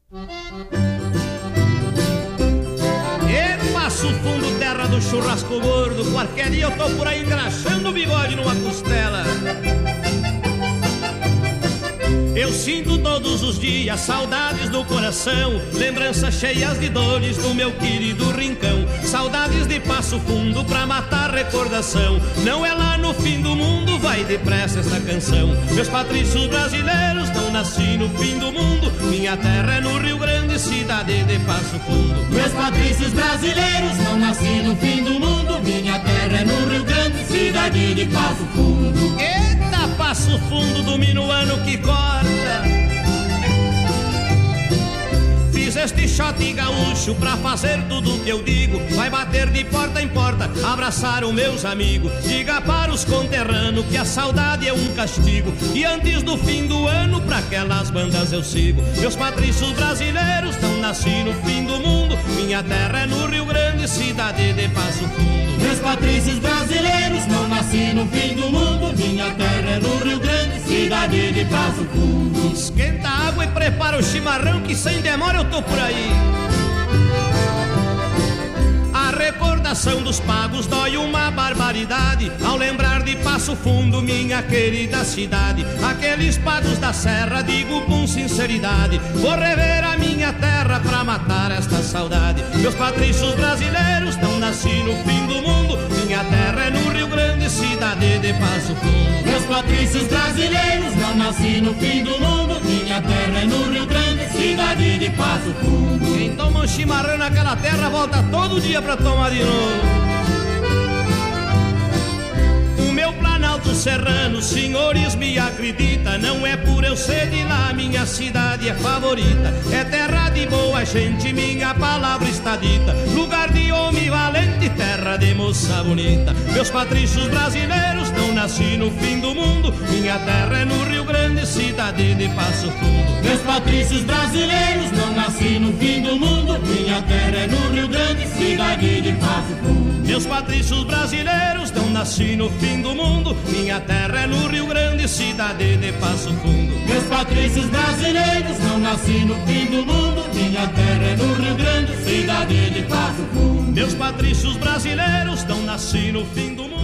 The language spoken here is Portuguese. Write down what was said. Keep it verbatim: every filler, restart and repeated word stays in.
E Passo Fundo, terra do churrasco gordo, qualquer dia eu tô por aí engraxando o bigode numa costela. Eu sinto todos os dias saudades do coração, lembranças cheias de dores do meu querido rincão. Saudades de Passo Fundo pra matar recordação. Não é lá no fim do mundo, vai depressa esta canção. Meus patrícios brasileiros não nasci no fim do mundo. Minha terra é no Rio Grande, cidade de Passo Fundo. Meus patrícios brasileiros não nasci no fim do mundo. Minha terra é no Rio Grande, cidade de Passo Fundo. Eita, Passo Fundo do minuano que corta. Fiz este shot gaúcho pra fazer tudo que eu digo. Vai bater de porta em porta, abraçar os meus amigos. Diga para os conterrâneos que a saudade é um castigo. E antes do fim do ano, pra aquelas bandas eu sigo. Meus patrícios brasileiros não nasci no fim do mundo. Minha terra é no Rio Grande, cidade de Passo Fundo. Meus patrícios brasileiros não nasci no fim do mundo. Minha terra é no Rio Grande, cidade de Passo Fundo. Esquenta a água e prepara o chimarrão, que sem demora eu tô por aí. A recordação dos pagos dói uma barbaridade ao lembrar de Passo Fundo, minha querida cidade. Aqueles pagos da serra, digo com sinceridade, vou rever a minha terra pra matar esta saudade. Meus patrícios brasileiros não nasci no fim do mundo. Minha terra é no Rio Grande, cidade de Passo Fundo. Meus patrícios brasileiros não nasci no fim do mundo. Minha terra é no Rio Grande, cidade de Passo Fundo. Quem toma um chimarrão naquela terra volta todo dia pra tomar de novo. O meu Planalto Serrano, senhores, me acredita, não é por eu ser de lá, minha cidade é favorita. É terra de boa gente, minha palavra está dita. Lugar de homem valente, terra de moça bonita. Meus patrícios brasileiros não nasci no fim do mundo. Minha terra é no Rio Grande, cidade de Passo Fundo. Meus patrícios brasileiros não nasci no fim do mundo. Minha terra é no Rio Grande, cidade de Passo Fundo. Meus patrícios brasileiros não nasci no fim do mundo. Minha terra é no Rio Grande, cidade de Passo Fundo. Meus patrícios brasileiros não nasci no fim do mundo. Minha terra é no Rio Grande, cidade de Passo Fundo. Meus patrícios brasileiros não nasci no fim do mundo.